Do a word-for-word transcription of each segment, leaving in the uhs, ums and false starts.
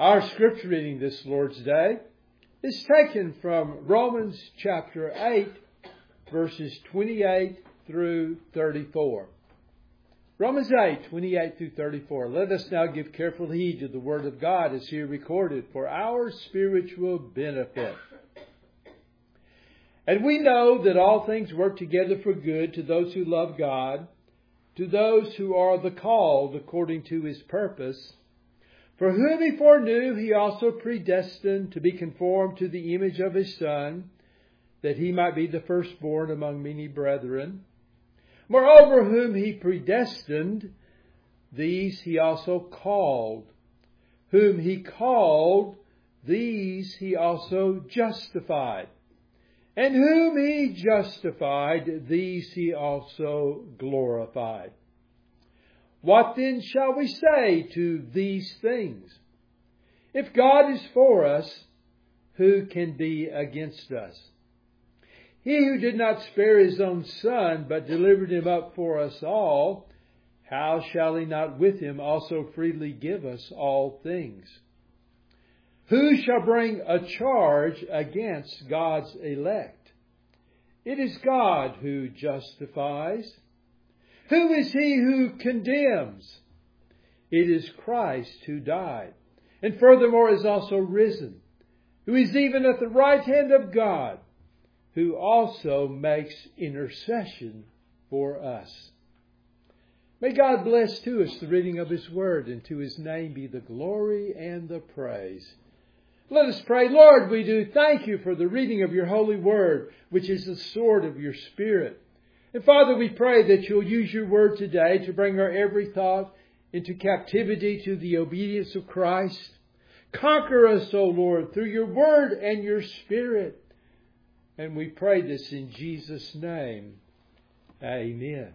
Our scripture reading this Lord's Day is taken from Romans chapter eight, verses twenty-eight through thirty-four. Romans eight, twenty-eight through thirty-four. Let us now give careful heed to the word of God as here recorded for our spiritual benefit. And we know that all things work together for good to those who love God, to those who are the called according to His purpose. For whom He foreknew, He also predestined to be conformed to the image of His Son, that He might be the firstborn among many brethren. Moreover, whom He predestined, these He also called. Whom He called, these He also justified. And whom He justified, these He also glorified. What then shall we say to these things? If God is for us, who can be against us? He who did not spare His own Son, but delivered Him up for us all, how shall He not with Him also freely give us all things? Who shall bring a charge against God's elect? It is God who justifies. Who is he who condemns? It is Christ who died, and furthermore is also risen, who is even at the right hand of God, who also makes intercession for us. May God bless to us the reading of His Word, and to His name be the glory and the praise. Let us pray. Lord, we do thank You for the reading of Your holy Word, which is the sword of Your Spirit. And Father, we pray that You'll use Your Word today to bring our every thought into captivity to the obedience of Christ. Conquer us, O Lord, through Your Word and Your Spirit. And we pray this in Jesus' name. Amen.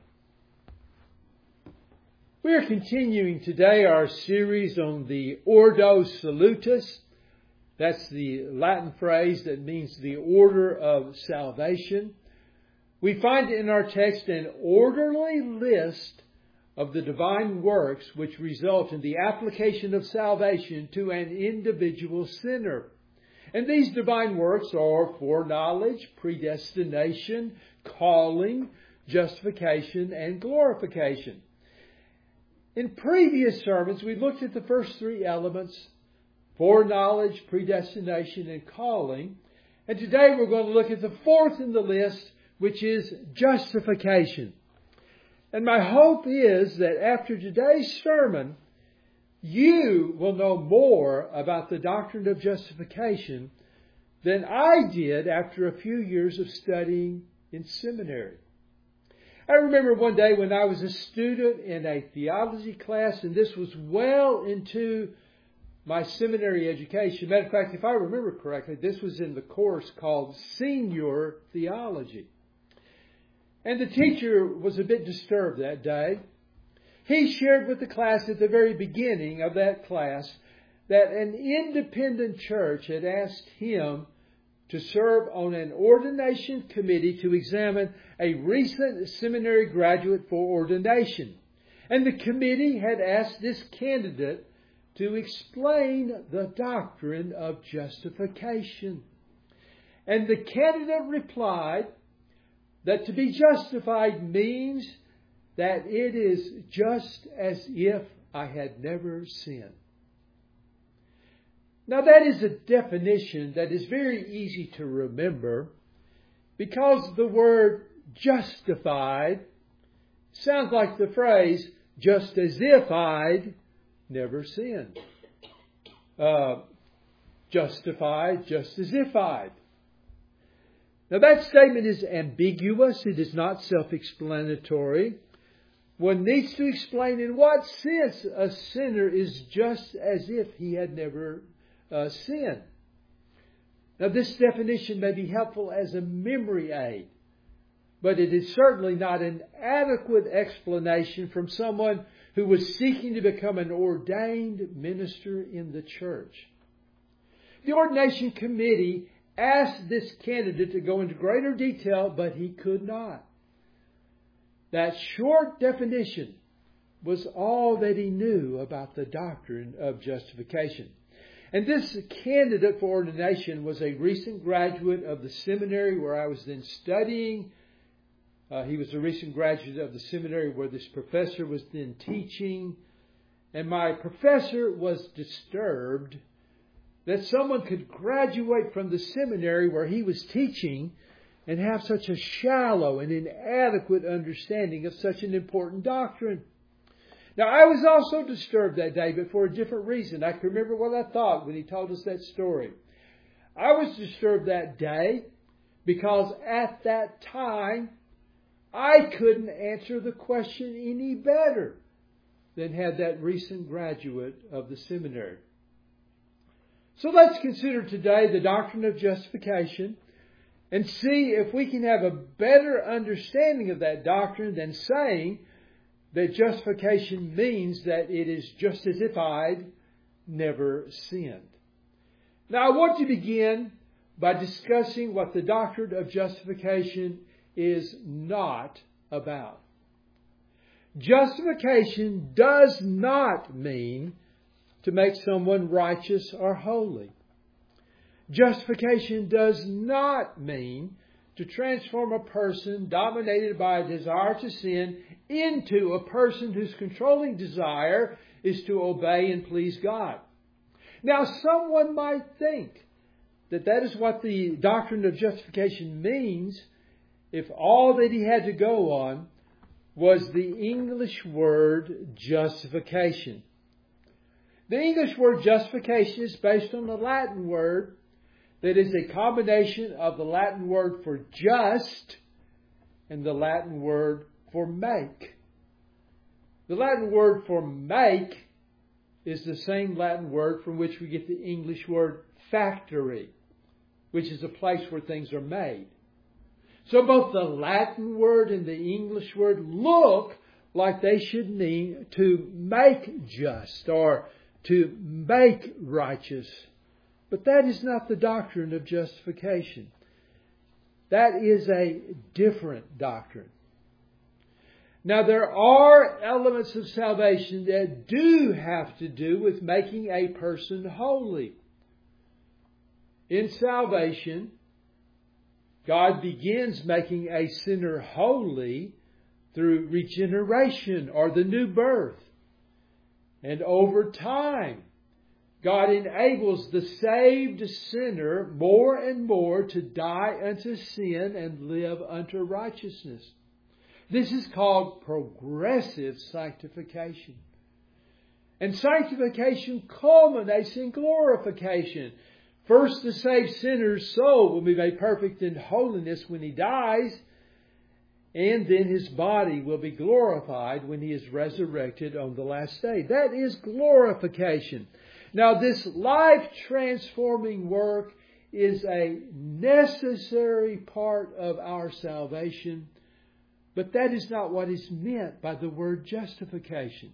We are continuing today our series on the Ordo Salutis. That's the Latin phrase that means the order of salvation. We find in our text an orderly list of the divine works which result in the application of salvation to an individual sinner. And these divine works are foreknowledge, predestination, calling, justification, and glorification. In previous sermons, we looked at the first three elements, foreknowledge, predestination, and calling. And today we're going to look at the fourth in the list, which is justification. And my hope is that after today's sermon, you will know more about the doctrine of justification than I did after a few years of studying in seminary. I remember one day when I was a student in a theology class, and this was well into my seminary education. Matter of fact, if I remember correctly, this was in the course called Senior Theology. And the teacher was a bit disturbed that day. He shared with the class at the very beginning of that class that an independent church had asked him to serve on an ordination committee to examine a recent seminary graduate for ordination. And the committee had asked this candidate to explain the doctrine of justification. And the candidate replied that to be justified means that it is just as if I had never sinned. Now that is a definition that is very easy to remember because the word justified sounds like the phrase, just as if I'd never sinned. Uh, justified just as if I'd. Now that statement is ambiguous. It is not self-explanatory. One needs to explain in what sense a sinner is just as if he had never uh, sinned. Now this definition may be helpful as a memory aid, but it is certainly not an adequate explanation from someone who was seeking to become an ordained minister in the church. The ordination committee asked this candidate to go into greater detail, but he could not. That short definition was all that he knew about the doctrine of justification. And this candidate for ordination was a recent graduate of the seminary where I was then studying. Uh, he was a recent graduate of the seminary where this professor was then teaching. And my professor was disturbed that someone could graduate from the seminary where he was teaching and have such a shallow and inadequate understanding of such an important doctrine. Now, I was also disturbed that day, but for a different reason. I can remember what I thought when he told us that story. I was disturbed that day because at that time, I couldn't answer the question any better than had that recent graduate of the seminary. So let's consider today the doctrine of justification and see if we can have a better understanding of that doctrine than saying that justification means that it is just as if I'd never sinned. Now I want to begin by discussing what the doctrine of justification is not about. Justification does not mean to make someone righteous or holy. Justification does not mean to transform a person dominated by a desire to sin into a person whose controlling desire is to obey and please God. Now, someone might think that that is what the doctrine of justification means if all that he had to go on was the English word justification. The English word justification is based on the Latin word that is a combination of the Latin word for just and the Latin word for make. The Latin word for make is the same Latin word from which we get the English word factory, which is a place where things are made. So both the Latin word and the English word look like they should mean to make just or to make righteous. But that is not the doctrine of justification. That is a different doctrine. Now, there are elements of salvation that do have to do with making a person holy. In salvation, God begins making a sinner holy through regeneration or the new birth. And over time, God enables the saved sinner more and more to die unto sin and live unto righteousness. This is called progressive sanctification. And sanctification culminates in glorification. First, the saved sinner's soul will be made perfect in holiness when he dies, and then his body will be glorified when he is resurrected on the last day. That is glorification. Now, this life-transforming work is a necessary part of our salvation, but that is not what is meant by the word justification.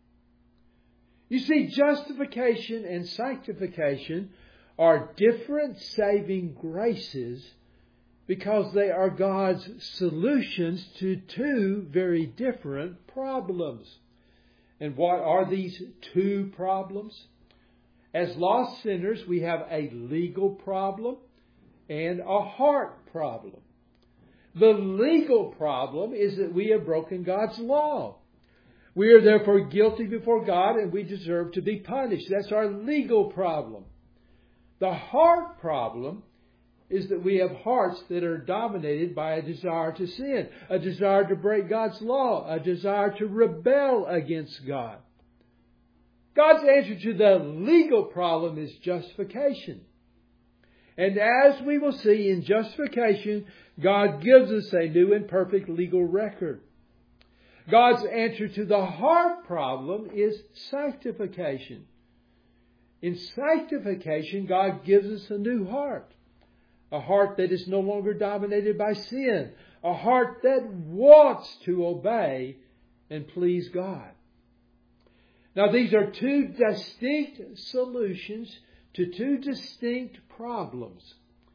You see, justification and sanctification are different saving graces because they are God's solutions to two very different problems. And what are these two problems? As lost sinners, we have a legal problem and a heart problem. The legal problem is that we have broken God's law. We are therefore guilty before God and we deserve to be punished. That's our legal problem. The heart problem is that we have hearts that are dominated by a desire to sin, a desire to break God's law, a desire to rebel against God. God's answer to the legal problem is justification. And as we will see in justification, God gives us a new and perfect legal record. God's answer to the heart problem is sanctification. In sanctification, God gives us a new heart. A heart that is no longer dominated by sin. A heart that wants to obey and please God. Now, these are two distinct solutions to two distinct problems.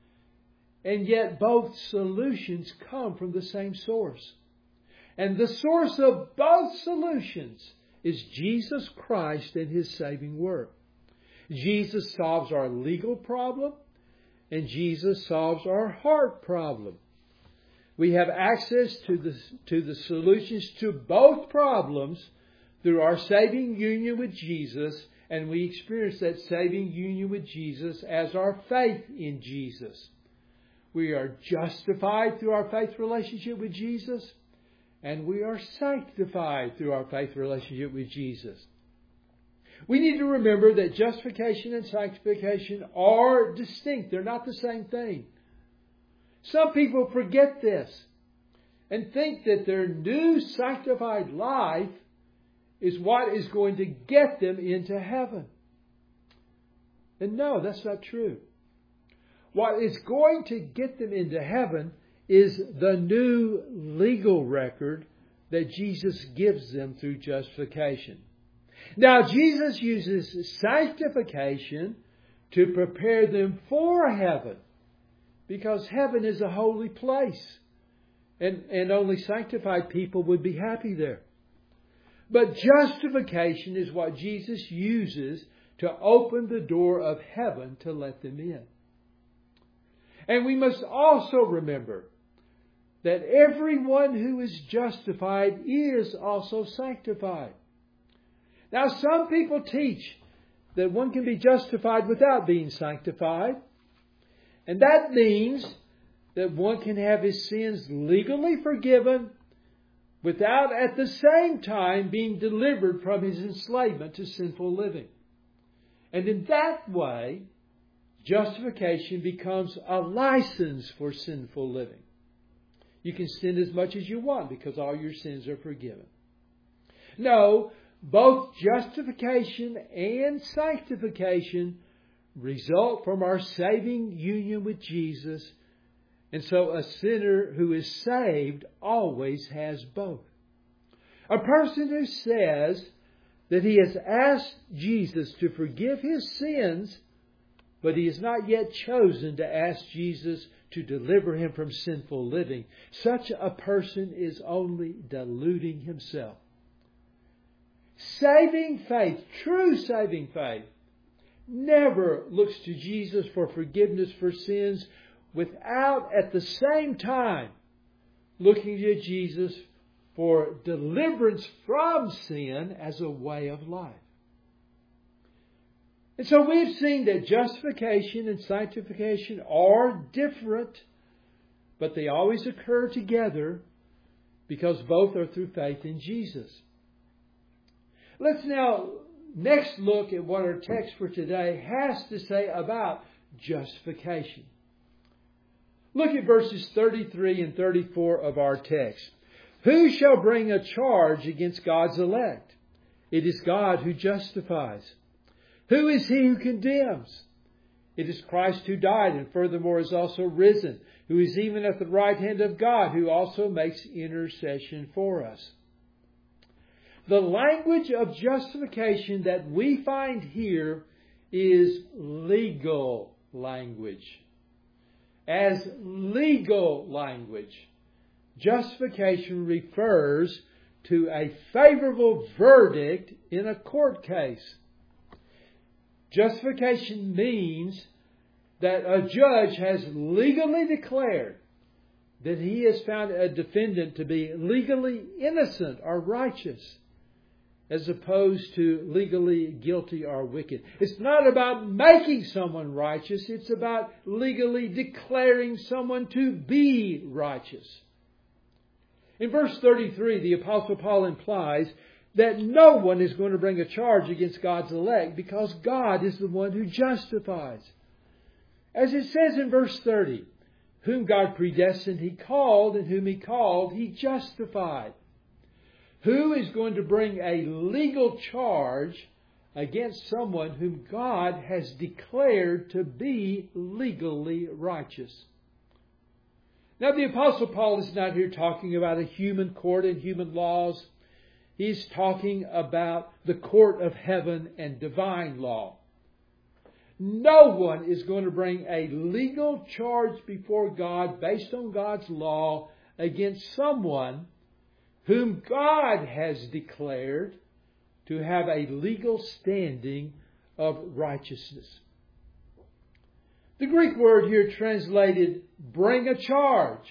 And yet both solutions come from the same source. And the source of both solutions is Jesus Christ and His saving work. Jesus solves our legal problem, and Jesus solves our heart problem. We have access to the, to the solutions to both problems through our saving union with Jesus, and we experience that saving union with Jesus as our faith in Jesus. We are justified through our faith relationship with Jesus, and we are sanctified through our faith relationship with Jesus. We need to remember that justification and sanctification are distinct. They're not the same thing. Some people forget this and think that their new sanctified life is what is going to get them into heaven. And no, that's not true. What is going to get them into heaven is the new legal record that Jesus gives them through justification. Now, Jesus uses sanctification to prepare them for heaven, because heaven is a holy place, and, and only sanctified people would be happy there. But justification is what Jesus uses to open the door of heaven to let them in. And we must also remember that everyone who is justified is also sanctified. Now, some people teach that one can be justified without being sanctified. And that means that one can have his sins legally forgiven without at the same time being delivered from his enslavement to sinful living. And in that way, justification becomes a license for sinful living. You can sin as much as you want because all your sins are forgiven. No, both justification and sanctification result from our saving union with Jesus. And so a sinner who is saved always has both. A person who says that he has asked Jesus to forgive his sins, but he has not yet chosen to ask Jesus to deliver him from sinful living, such a person is only deluding himself. Saving faith, true saving faith, never looks to Jesus for forgiveness for sins without at the same time looking to Jesus for deliverance from sin as a way of life. And so we've seen that justification and sanctification are different, but they always occur together because both are through faith in Jesus. Let's now next look at what our text for today has to say about justification. Look at verses thirty-three and thirty-four of our text. Who shall bring a charge against God's elect? It is God who justifies. Who is he who condemns? It is Christ who died and furthermore is also risen, who is even at the right hand of God, who also makes intercession for us. The language of justification that we find here is legal language. As legal language, justification refers to a favorable verdict in a court case. Justification means that a judge has legally declared that he has found a defendant to be legally innocent or righteous, as opposed to legally guilty or wicked. It's not about making someone righteous. It's about legally declaring someone to be righteous. In verse thirty-three, the Apostle Paul implies that no one is going to bring a charge against God's elect because God is the one who justifies. As it says in verse thirty, whom God predestined, He called, and whom He called, He justified. Who is going to bring a legal charge against someone whom God has declared to be legally righteous? Now, the Apostle Paul is not here talking about a human court and human laws. He's talking about the court of heaven and divine law. No one is going to bring a legal charge before God based on God's law against someone whom God has declared to have a legal standing of righteousness. The Greek word here translated bring a charge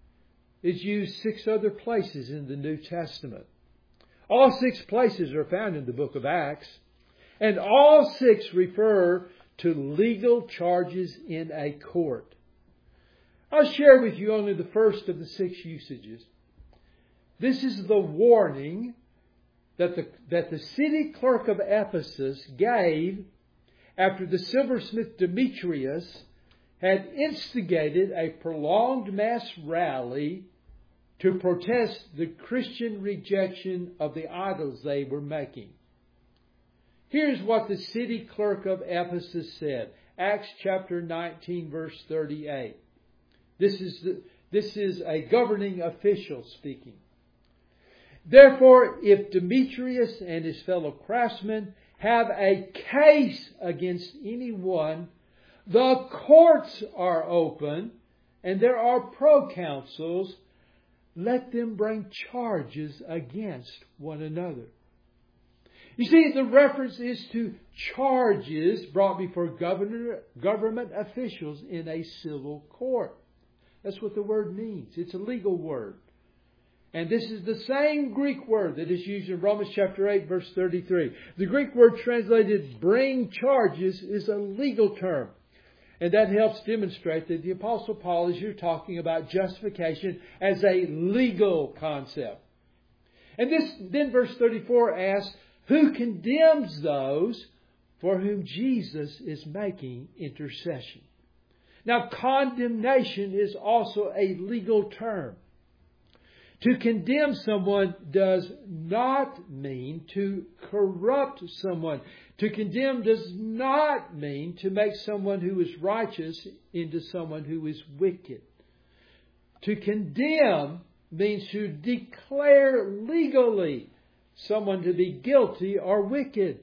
is used six other places in the New Testament. All six places are found in the book of Acts, and all six refer to legal charges in a court. I'll share with you only the first of the six usages. This is the warning that the, that the city clerk of Ephesus gave after the silversmith Demetrius had instigated a prolonged mass rally to protest the Christian rejection of the idols they were making. Here's what the city clerk of Ephesus said. Acts chapter nineteen, verse thirty-eight. This is, the, this is a governing official speaking. Therefore, if Demetrius and his fellow craftsmen have a case against anyone, the courts are open and there are proconsuls. Let them bring charges against one another. You see, the reference is to charges brought before governor, government officials in a civil court. That's what the word means. It's a legal word. And this is the same Greek word that is used in Romans chapter eight, verse thirty-three. The Greek word translated bring charges is a legal term. And that helps demonstrate that the Apostle Paul is here talking about justification as a legal concept. And this, then verse thirty-four asks, who condemns those for whom Jesus is making intercession? Now, condemnation is also a legal term. To condemn someone does not mean to corrupt someone. To condemn does not mean to make someone who is righteous into someone who is wicked. To condemn means to declare legally someone to be guilty or wicked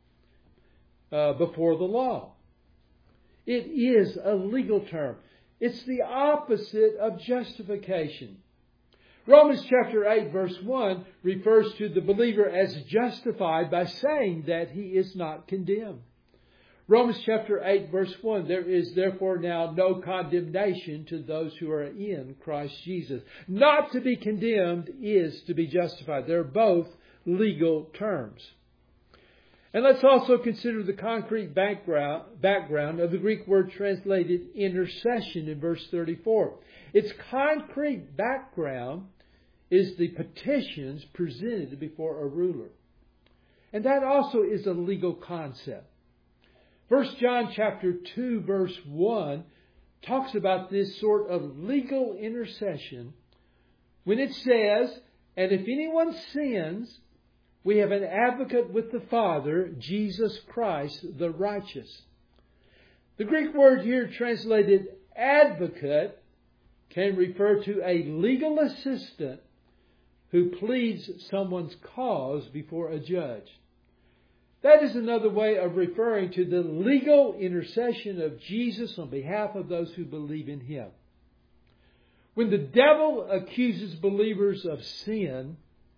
uh, before the law. It is a legal term. It's the opposite of justification. Romans chapter eight verse one refers to the believer as justified by saying that he is not condemned. Romans chapter eight verse one, there is therefore now no condemnation to those who are in Christ Jesus. Not to be condemned is to be justified. They're both legal terms. And let's also consider the concrete background, background of the Greek word translated intercession in verse thirty-four. Its concrete background is the petitions presented before a ruler. And that also is a legal concept. First John chapter two verse one talks about this sort of legal intercession when it says, and if anyone sins, we have an advocate with the Father, Jesus Christ the righteous. The Greek word here translated advocate can refer to a legal assistant who pleads someone's cause before a judge. That is another way of referring to the legal intercession of Jesus on behalf of those who believe in Him. When the devil accuses believers of sin,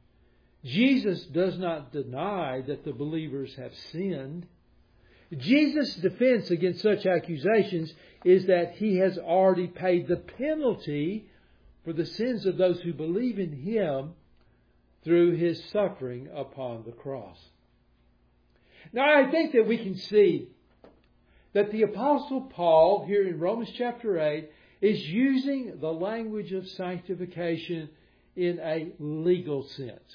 Jesus does not deny that the believers have sinned. Jesus' defense against such accusations is that He has already paid the penalty for the sins of those who believe in Him through His suffering upon the cross. Now, I think that we can see that the Apostle Paul, here in Romans chapter eight, is using the language of sanctification in a legal sense.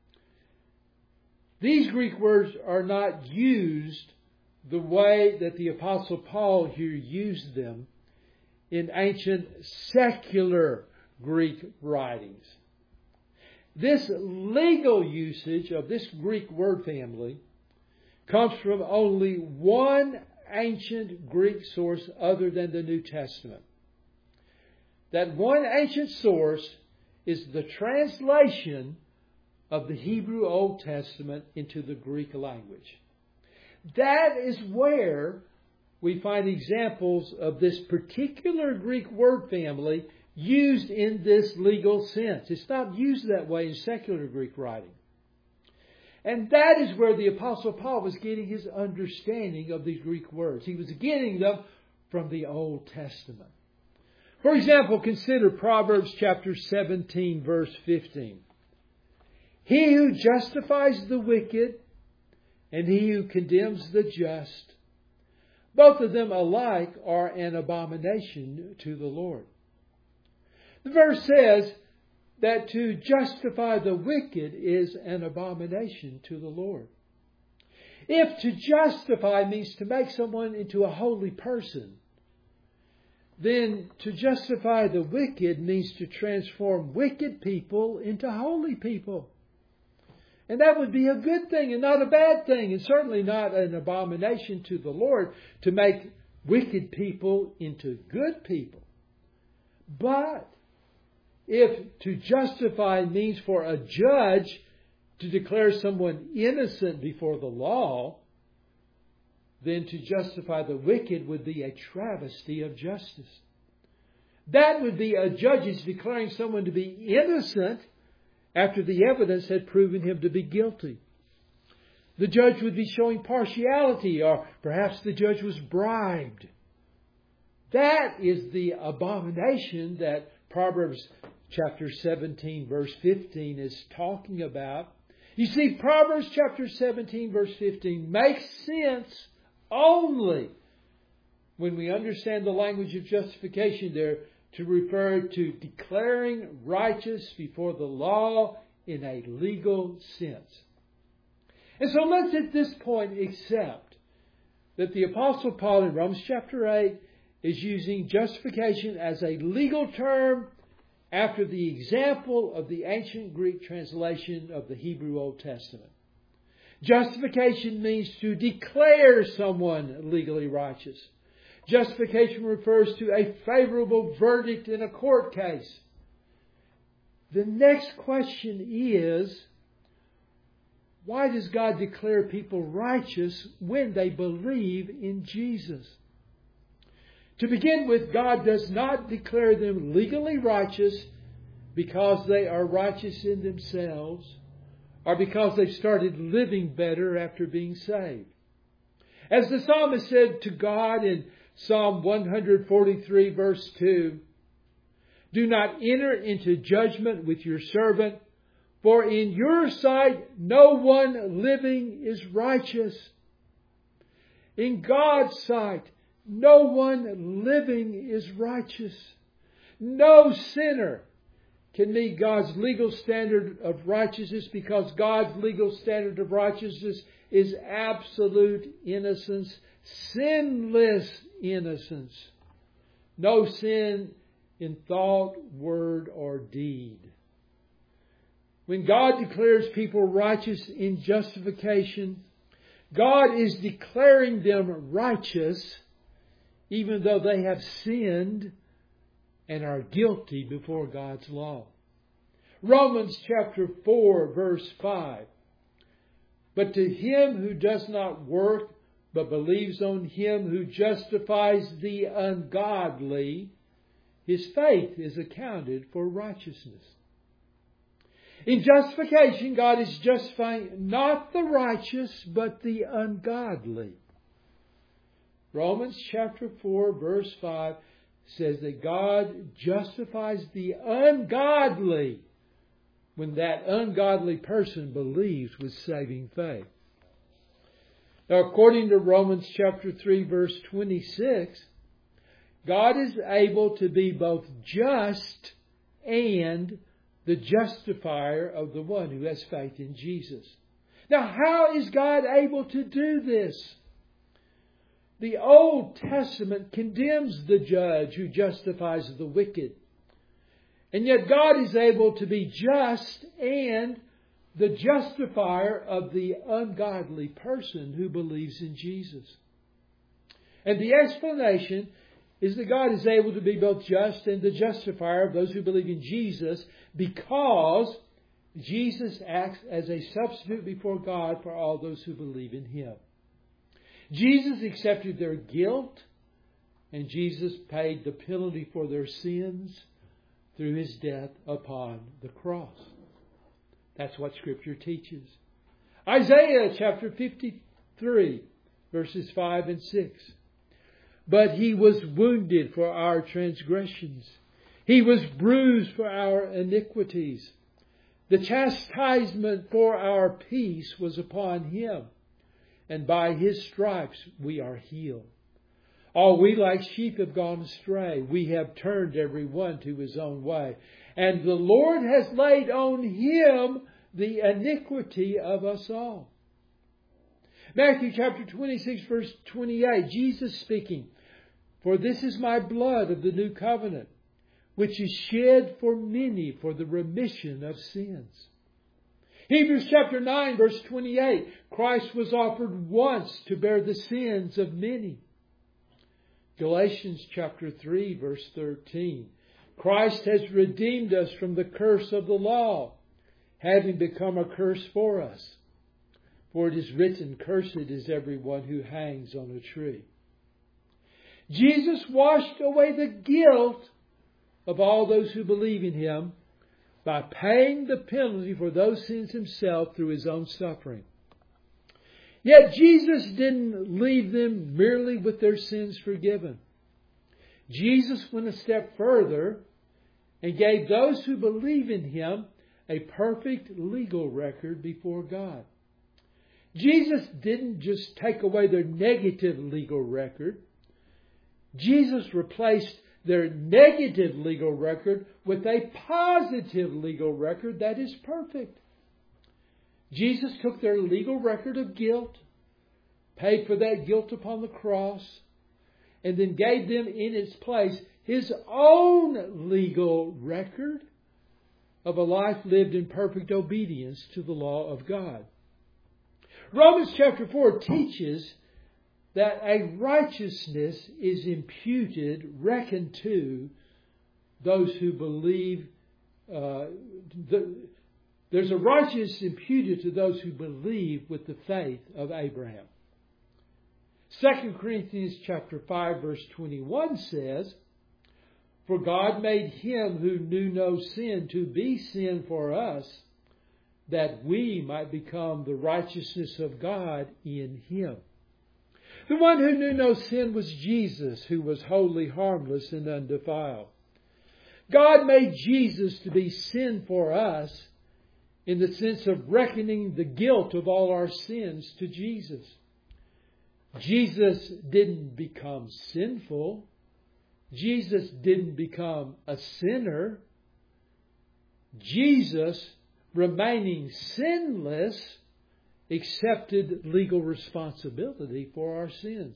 These Greek words are not used the way that the Apostle Paul here used them in ancient secular Greek writings. This legal usage of this Greek word family comes from only one ancient Greek source other than the New Testament. That one ancient source is the translation of the Hebrew Old Testament into the Greek language. That is where we find examples of this particular Greek word family used in this legal sense. It's not used that way in secular Greek writing. And that is where the Apostle Paul was getting his understanding of these Greek words. He was getting them from the Old Testament. For example, consider Proverbs chapter seventeen, verse fifteen. He who justifies the wicked and he who condemns the just, both of them alike are an abomination to the Lord. The verse says that to justify the wicked is an abomination to the Lord. If to justify means to make someone into a holy person, then to justify the wicked means to transform wicked people into holy people. And that would be a good thing and not a bad thing, and certainly not an abomination to the Lord to make wicked people into good people. But if to justify means for a judge to declare someone innocent before the law, then to justify the wicked would be a travesty of justice. That would be a judge declaring someone to be innocent after the evidence had proven him to be guilty. The judge would be showing partiality, or perhaps the judge was bribed. That is the abomination that Proverbs chapter seventeen, verse fifteen is talking about. You see, Proverbs chapter seventeen, verse fifteen makes sense only when we understand the language of justification there to refer to declaring righteous before the law in a legal sense. And so let's at this point accept that the Apostle Paul in Romans chapter eight is using justification as a legal term after the example of the ancient Greek translation of the Hebrew Old Testament. Justification means to declare someone legally righteous. Justification refers to a favorable verdict in a court case. The next question is, why does God declare people righteous when they believe in Jesus? To begin with, God does not declare them legally righteous because they are righteous in themselves or because they've started living better after being saved. As the psalmist said to God in Psalm one forty-three, verse two, "Do not enter into judgment with your servant, for in your sight no one living is righteous." In God's sight, no one living is righteous. No sinner can meet God's legal standard of righteousness because God's legal standard of righteousness is absolute innocence, sinless innocence. No sin in thought, word, or deed. When God declares people righteous in justification, God is declaring them righteous even though they have sinned and are guilty before God's law. Romans chapter four, verse five. "But to him who does not work, but believes on him who justifies the ungodly, his faith is accounted for righteousness." In justification, God is justifying not the righteous, but the ungodly. Romans chapter four, verse five says that God justifies the ungodly when that ungodly person believes with saving faith. Now, according to Romans chapter three, verse twenty-six, God is able to be both just and the justifier of the one who has faith in Jesus. Now, how is God able to do this? The Old Testament condemns the judge who justifies the wicked. And yet God is able to be just and the justifier of the ungodly person who believes in Jesus. And the explanation is that God is able to be both just and the justifier of those who believe in Jesus because Jesus acts as a substitute before God for all those who believe in Him. Jesus accepted their guilt, and Jesus paid the penalty for their sins through His death upon the cross. That's what Scripture teaches. Isaiah chapter fifty-three, verses five and six. But He was wounded for our transgressions. He was bruised for our iniquities. The chastisement for our peace was upon Him, and by His stripes we are healed. All we like sheep have gone astray. We have turned every one to his own way. And the Lord has laid on Him the iniquity of us all. Matthew chapter twenty-six, verse twenty-eight, Jesus speaking, For this is my blood of the new covenant, which is shed for many for the remission of sins. Hebrews chapter nine, verse twenty-eight, Christ was offered once to bear the sins of many. Galatians chapter three, verse thirteen, Christ has redeemed us from the curse of the law, having become a curse for us. For it is written, Cursed is everyone who hangs on a tree. Jesus washed away the guilt of all those who believe in Him by paying the penalty for those sins Himself through His own suffering. Yet Jesus didn't leave them merely with their sins forgiven. Jesus went a step further and gave those who believe in Him a perfect legal record before God. Jesus didn't just take away their negative legal record. Jesus replaced their negative legal record with a positive legal record that is perfect. Jesus took their legal record of guilt, paid for that guilt upon the cross, and then gave them in its place His own legal record of a life lived in perfect obedience to the law of God. Romans chapter four teaches that a righteousness is imputed, reckoned to those who believe. Uh, the, there's a righteousness imputed to those who believe with the faith of Abraham. Second Corinthians chapter five, verse twenty-one says, For God made Him who knew no sin to be sin for us, that we might become the righteousness of God in Him. The one who knew no sin was Jesus, who was wholly harmless and undefiled. God made Jesus to be sin for us in the sense of reckoning the guilt of all our sins to Jesus. Jesus didn't become sinful. Jesus didn't become a sinner. Jesus, remaining sinless, accepted legal responsibility for our sins.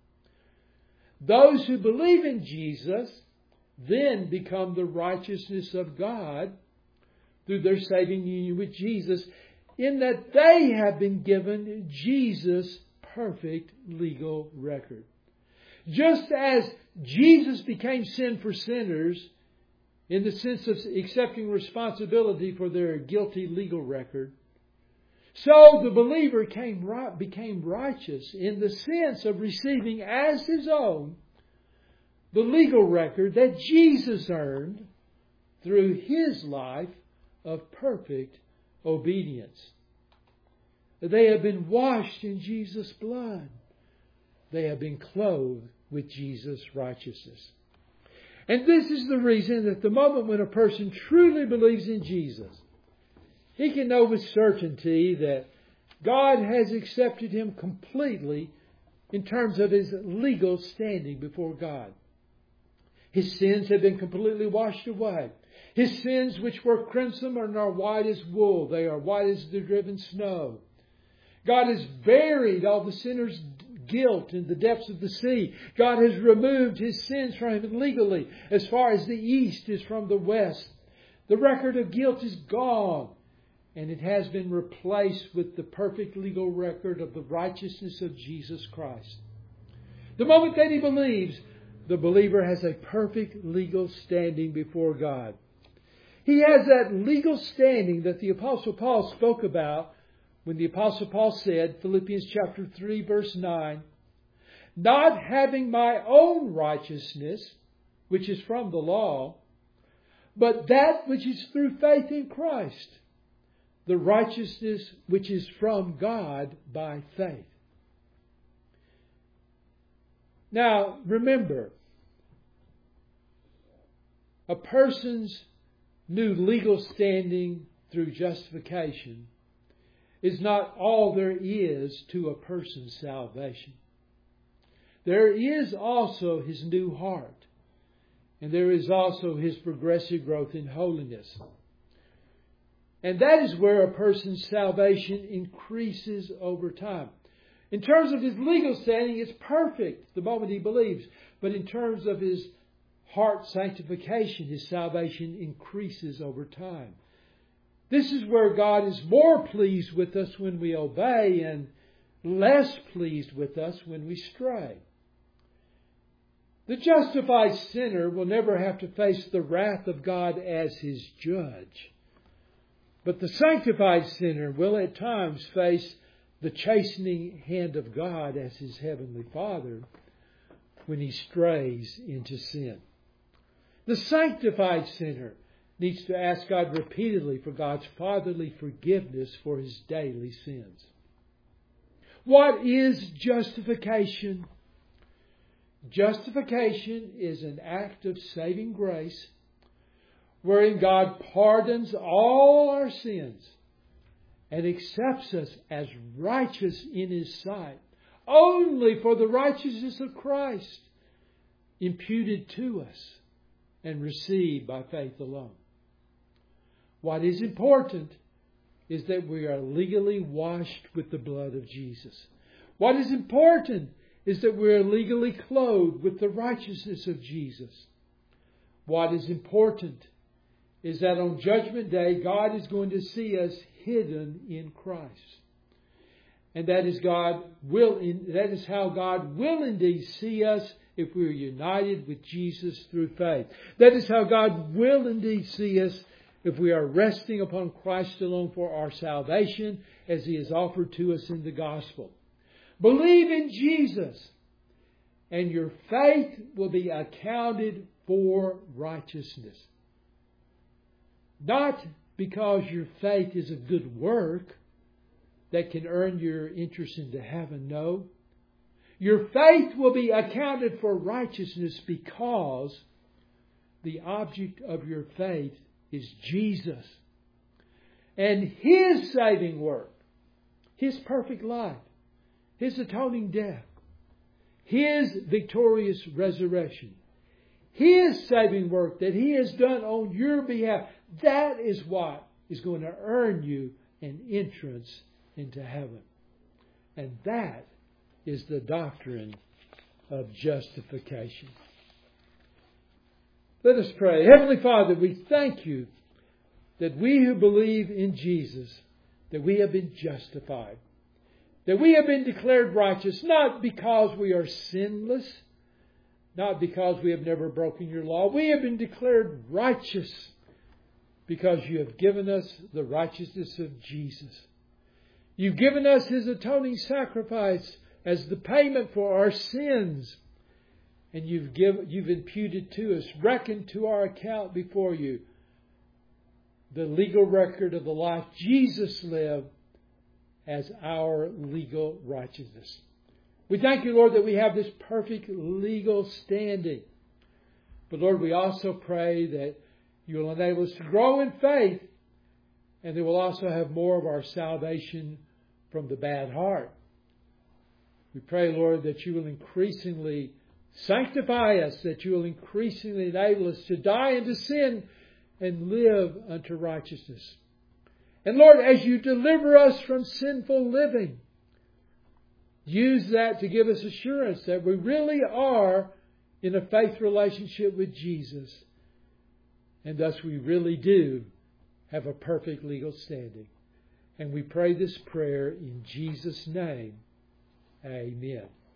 Those who believe in Jesus then become the righteousness of God through their saving union with Jesus, in that they have been given Jesus' perfect legal record. Just as Jesus became sin for sinners in the sense of accepting responsibility for their guilty legal record, so the believer came, became righteous in the sense of receiving as his own the legal record that Jesus earned through His life of perfect obedience. They have been washed in Jesus' blood. They have been clothed with Jesus' righteousness. And this is the reason that the moment when a person truly believes in Jesus, he can know with certainty that God has accepted him completely in terms of his legal standing before God. His sins have been completely washed away. His sins, which were crimson, are now white as wool. They are white as the driven snow. God has buried all the sinner's guilt in the depths of the sea. God has removed his sins from him legally as far as the east is from the west. The record of guilt is gone, and it has been replaced with the perfect legal record of the righteousness of Jesus Christ. The moment that he believes, the believer has a perfect legal standing before God. He has that legal standing that the Apostle Paul spoke about when the Apostle Paul said, Philippians chapter three, verse nine, not having my own righteousness, which is from the law, but that which is through faith in Christ, the righteousness which is from God by faith. Now, remember, a person's new legal standing through justification is not all there is to a person's salvation. There is also his new heart, and there is also his progressive growth in holiness. And that is where a person's salvation increases over time. In terms of his legal standing, it's perfect the moment he believes. But in terms of his heart sanctification, his salvation increases over time. This is where God is more pleased with us when we obey and less pleased with us when we stray. The justified sinner will never have to face the wrath of God as his judge. But the sanctified sinner will at times face the chastening hand of God as his heavenly Father when he strays into sin. The sanctified sinner needs to ask God repeatedly for God's fatherly forgiveness for his daily sins. What is justification? Justification is an act of saving grace wherein God pardons all our sins and accepts us as righteous in His sight, only for the righteousness of Christ imputed to us and received by faith alone. What is important is that we are legally washed with the blood of Jesus. What is important is that we are legally clothed with the righteousness of Jesus. What is important is that on Judgment Day, God is going to see us hidden in Christ. And that is God will that is how God will indeed see us if we are united with Jesus through faith. That is how God will indeed see us if we are resting upon Christ alone for our salvation as He is offered to us in the gospel. Believe in Jesus, and your faith will be accounted for righteousness. Not because your faith is a good work that can earn your interest into heaven. No. Your faith will be accounted for righteousness because the object of your faith is Jesus. And His saving work, His perfect life, His atoning death, His victorious resurrection, His saving work that He has done on your behalf, that is what is going to earn you an entrance into heaven. And that is the doctrine of justification. Let us pray. Heavenly Father, we thank You that we who believe in Jesus, that we have been justified, that we have been declared righteous, not because we are sinless, not because we have never broken Your law. We have been declared righteous because You have given us the righteousness of Jesus. You've given us His atoning sacrifice as the payment for our sins. And you've given, you've imputed to us, reckoned to our account before You, the legal record of the life Jesus lived as our legal righteousness. We thank You, Lord, that we have this perfect legal standing. But Lord, we also pray that You will enable us to grow in faith, and that we'll also have more of our salvation from the bad heart. We pray, Lord, that You will increasingly sanctify us, that You will increasingly enable us to die into sin and live unto righteousness. And Lord, as You deliver us from sinful living, use that to give us assurance that we really are in a faith relationship with Jesus. And thus we really do have a perfect legal standing. And we pray this prayer in Jesus' name. Amen.